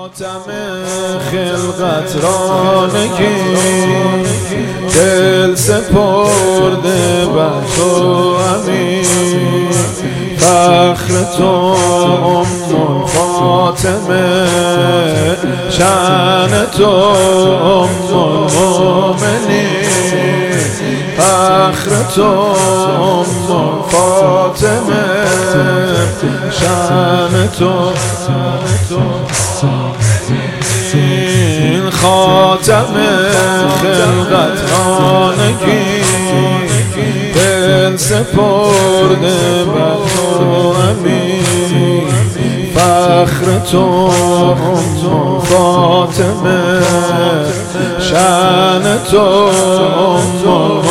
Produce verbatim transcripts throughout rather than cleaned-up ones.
خاتم خلقت را نگیر، دل سپرده بر تو امین، فخر تو ام الفاطمه، شأن تو ام المؤمنین، فخر تو ام الفاطمه، شأن تو این خاتم خلقت را نگیر، دل سپرده بر تو امین، فخر تو ام فاطمه، شأن تو ام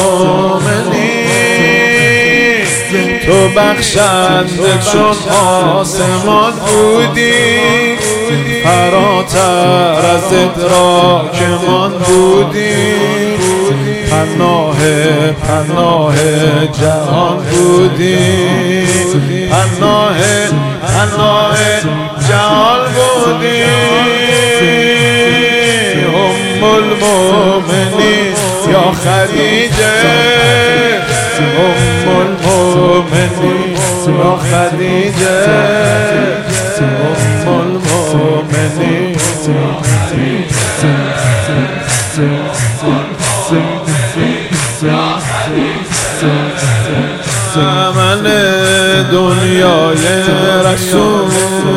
المؤمنین، تو بخشنده چون آسمان بودی، فراتر از ادراکمان بودی، پناه پناه جهان بودی، پناه پناه جهان بودی، ام المؤمنین یا خدیجه، ام المؤمنین یا خدیجه، ام المؤمنین یا خدیجه، من دنیای رسول،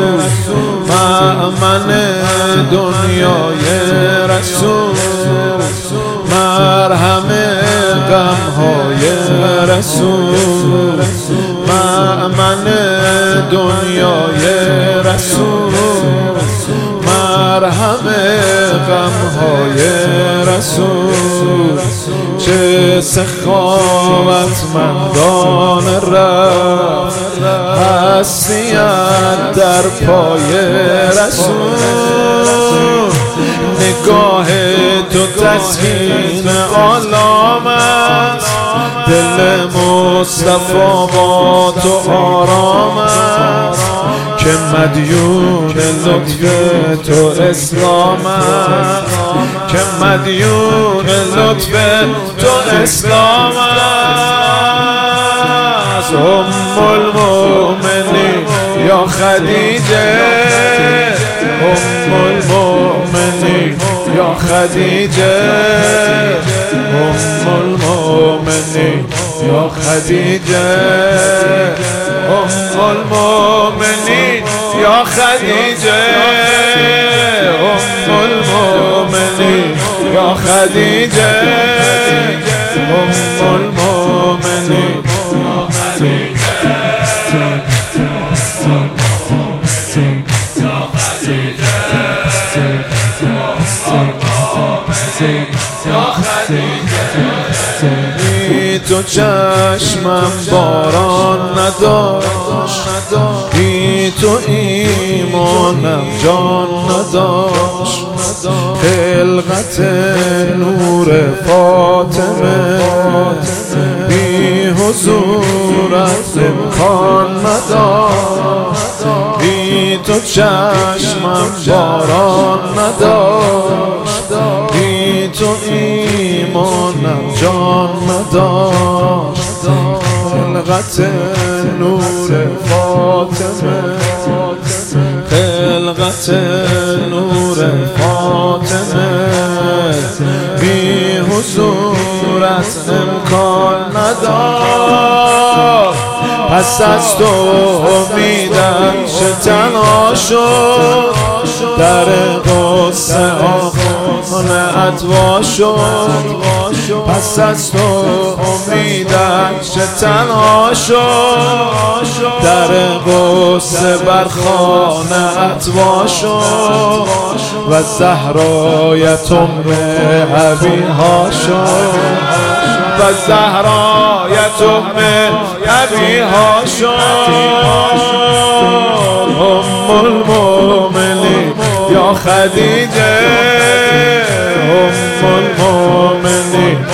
من دنیای رسول، مرهم غمهای رسول، من دنیای رسول، مرهم غمهای رسول، چه سخاوتمندان رفت هستی‌اند در پای رسول، نگاه تو تسکین عالم است، دل مصطفی با تو آرام است، که مدیون لطف تو اسلام است، که مدیون لطف تو اسلام است، ام المؤمنین یا خدیجه، ام المؤمنین یا خدیجه، ام المؤمنین یا خدیجه، ام المؤمنین یا خدیجه، ام المؤمنین یا خدیجه، ام المؤمنین یا خدیجه، بی تو چشمم باران نداشت، بی تو ایمانم جان نداشت، خلقت نور فاطمه بی حضورت امکان نداشت، بی تو چشمم باران نداشت، بی تو ایمانم جان نداشت، خلقت نور فاطمه، خلقت نور فاطمه بی حضورت امکان نداشت، پس از تو امیدم چه تنها شد، در غصه آخانه ادوا شد، پس از تو امیدم چه تنها شد، در غصه بر خانه ادوا شد، و زهرایت ام ابیها شد، و زهرایت ام ابیها شد، ام المؤمنین یا خدیجه، ام المؤمنین